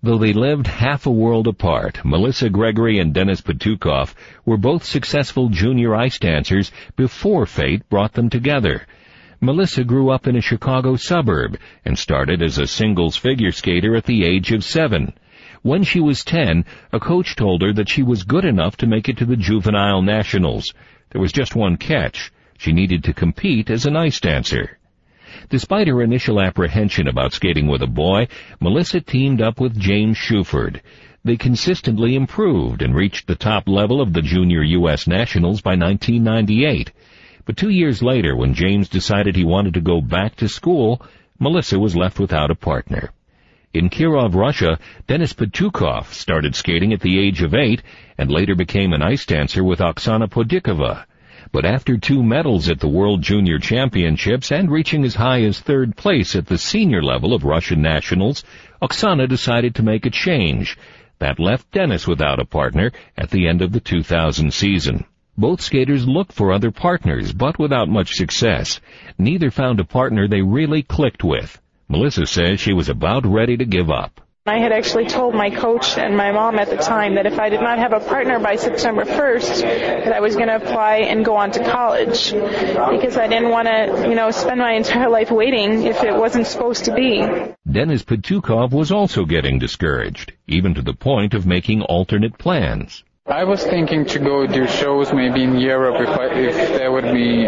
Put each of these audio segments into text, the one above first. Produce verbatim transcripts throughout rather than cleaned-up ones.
Though they lived half a world apart, Melissa Gregory and Denis Patukov were both successful junior ice dancers before fate brought them together. Melissa grew up in a Chicago suburb and started as a singles figure skater at the age of seven. When she was ten, a coach told her that she was good enough to make it to the juvenile nationals. There was just one catch. She needed to compete as an ice dancer. Despite her initial apprehension about skating with a boy, Melissa teamed up with James Shuford. They consistently improved and reached the top level of the junior U S nationals by nineteen ninety-eight. But two years later, when James decided he wanted to go back to school, Melissa was left without a partner. In Kirov, Russia, Denis Patukov started skating at the age of eight and later became an ice dancer with Oksana Podikova. But after two medals at the World Junior Championships and reaching as high as third place at the senior level of Russian nationals, Oksana decided to make a change. That left Denis without a partner at the end of the two thousand season. Both skaters looked for other partners, but without much success. Neither found a partner they really clicked with. Melissa says she was about ready to give up. I had actually told my coach and my mom at the time that if I did not have a partner by September first, that I was going to apply and go on to college, because I didn't want to, you know, spend my entire life waiting if it wasn't supposed to be. Denis Patukov was also getting discouraged, even to the point of making alternate plans. I was thinking to go do shows maybe in Europe if, I, if that would be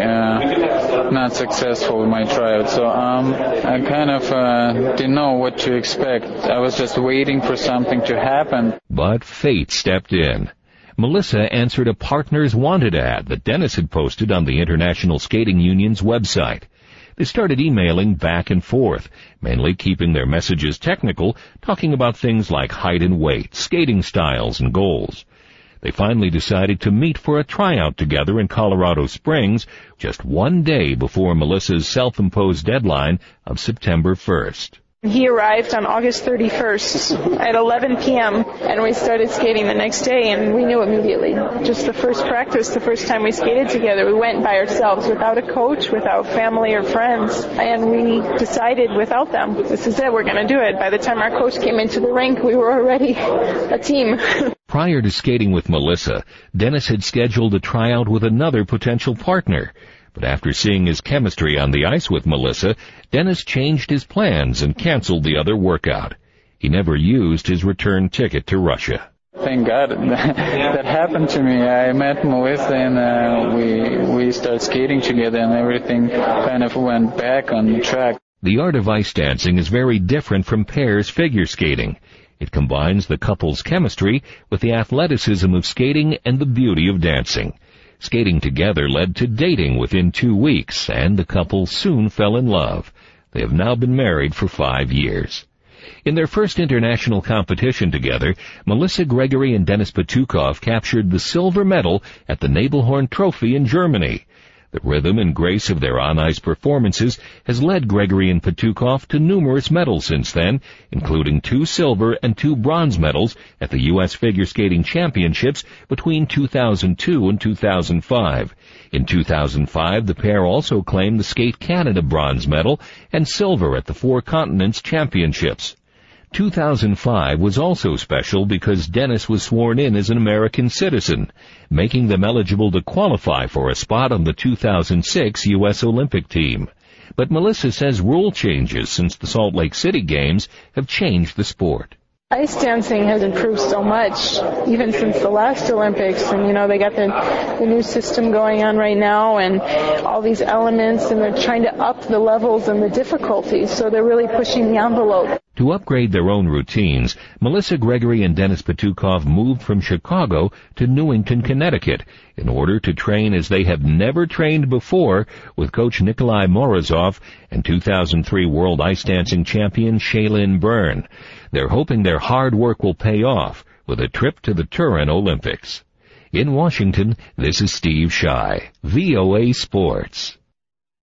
uh, not successful with my tryout. So um, I kind of uh, didn't know what to expect. I was just waiting for something to happen. But fate stepped in. Melissa answered a Partners Wanted ad that Denis had posted on the International Skating Union's website. They started emailing back and forth, mainly keeping their messages technical, talking about things like height and weight, skating styles, and goals. They finally decided to meet for a tryout together in Colorado Springs just one day before Melissa's self-imposed deadline of September first. He arrived on August thirty-first at eleven p.m. and we started skating the next day, and we knew immediately. Just the first practice, the first time we skated together, we went by ourselves without a coach, without family or friends, and we decided without them, this is it, we're going to do it. By the time our coach came into the rink, we were already a team. Prior to skating with Melissa, Denis had scheduled a tryout with another potential partner. But after seeing his chemistry on the ice with Melissa, Denis changed his plans and canceled the other workout. He never used his return ticket to Russia. Thank God that happened to me. I met Melissa and uh, we we started skating together, and everything kind of went back on the track. The art of ice dancing is very different from pairs figure skating. It combines the couple's chemistry with the athleticism of skating and the beauty of dancing. Skating together led to dating within two weeks, and the couple soon fell in love. They have now been married for five years. In their first international competition together, Melissa Gregory and Denis Patukov captured the silver medal at the Nabelhorn Trophy in Germany. The rhythm and grace of their on-ice performances has led Gregory and Patukov to numerous medals since then, including two silver and two bronze medals at the U S Figure Skating Championships between two thousand two and two thousand five. In two thousand five, the pair also claimed the Skate Canada bronze medal and silver at the Four Continents Championships. two thousand five was also special because Denis was sworn in as an American citizen, making them eligible to qualify for a spot on the two thousand six U S Olympic team. But Melissa says rule changes since the Salt Lake City Games have changed the sport. Ice dancing has improved so much, even since the last Olympics. And, you know, they got the, the new system going on right now and all these elements, and they're trying to up the levels and the difficulties. So they're really pushing the envelope. To upgrade their own routines, Melissa Gregory and Denis Patukov moved from Chicago to Newington, Connecticut, in order to train as they have never trained before with coach Nikolai Morozov and two thousand three World Ice Dancing champion Shaylin Byrne. They're hoping their hard work will pay off with a trip to the Turin Olympics. In Washington, this is Steve Schy, V O A Sports.